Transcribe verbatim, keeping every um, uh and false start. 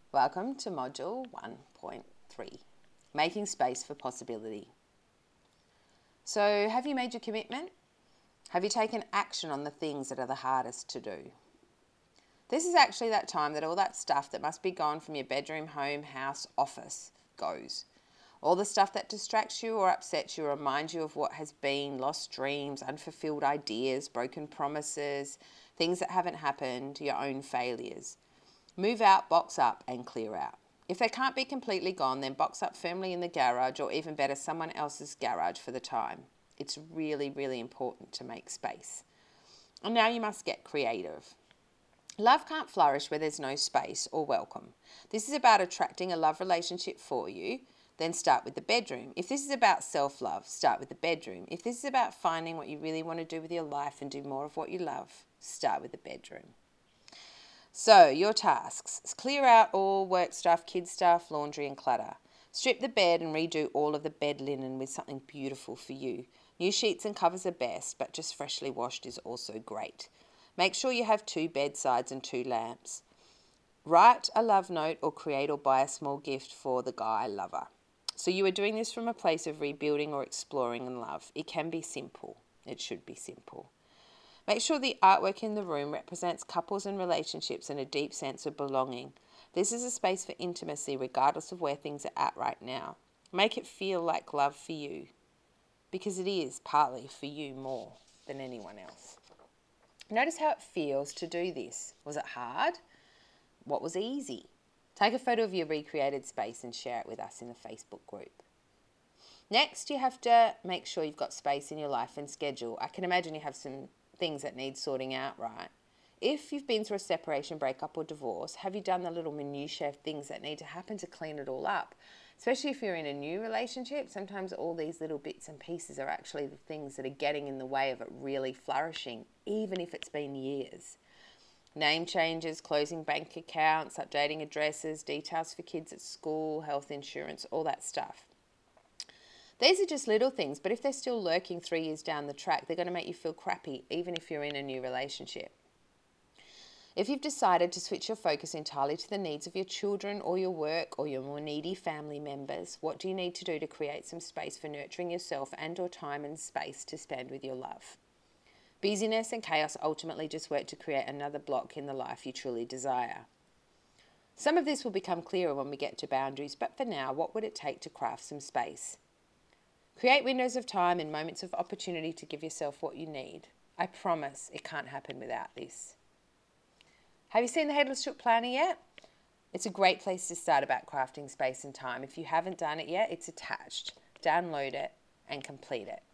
Welcome to Module one point three, Making Space for Possibility. So, have you made your commitment? Have you taken action on the things that are the hardest to do? This is actually that time that all that stuff that must be gone from your bedroom, home, house, office goes. All the stuff that distracts you or upsets you or reminds you of what has been, lost dreams, unfulfilled ideas, broken promises, things that haven't happened, your own failures. Move out, box up and clear out. If they can't be completely gone, then box up firmly in the garage or even better, someone else's garage for the time. It's really, really important to make space. And now you must get creative. Love can't flourish where there's no space or welcome. This is about attracting a love relationship for you. Then start with the bedroom. If this is about self-love, start with the bedroom. If this is about finding what you really want to do with your life and do more of what you love, start with the bedroom. So, your tasks. Clear out all work stuff, kid stuff, laundry and clutter. Strip the bed and redo all of the bed linen with something beautiful for you. New sheets and covers are best, but just freshly washed is also great. Make sure you have two bedsides and two lamps. Write a love note or create or buy a small gift for the guy lover. So you are doing this from a place of rebuilding or exploring in love. It can be simple. It should be simple. Make sure the artwork in the room represents couples and relationships and a deep sense of belonging. This is a space for intimacy regardless of where things are at right now. Make it feel like love for you, because it is partly for you more than anyone else. Notice how it feels to do this. Was it hard? What was easy? Take a photo of your recreated space and share it with us in the Facebook group. Next, you have to make sure you've got space in your life and schedule. I can imagine you have some things that need sorting out, right? If you've been through a separation, breakup or divorce, have you done the little minutiae of things that need to happen to clean it all up? Especially if you're in a new relationship, sometimes all these little bits and pieces are actually the things that are getting in the way of it really flourishing, even if it's been years. Name changes, closing bank accounts, updating addresses, details for kids at school, health insurance, all that stuff. These are just little things, but if they're still lurking three years down the track, they're going to make you feel crappy, even if you're in a new relationship. If you've decided to switch your focus entirely to the needs of your children or your work or your more needy family members, what do you need to do to create some space for nurturing yourself and or time and space to spend with your love? Busyness and chaos ultimately just work to create another block in the life you truly desire. Some of this will become clearer when we get to boundaries, but for now, what would it take to craft some space? Create windows of time and moments of opportunity to give yourself what you need. I promise it can't happen without this. Have you seen the Headless Chook Planner yet? It's a great place to start about crafting space and time. If you haven't done it yet, it's attached. Download it and complete it.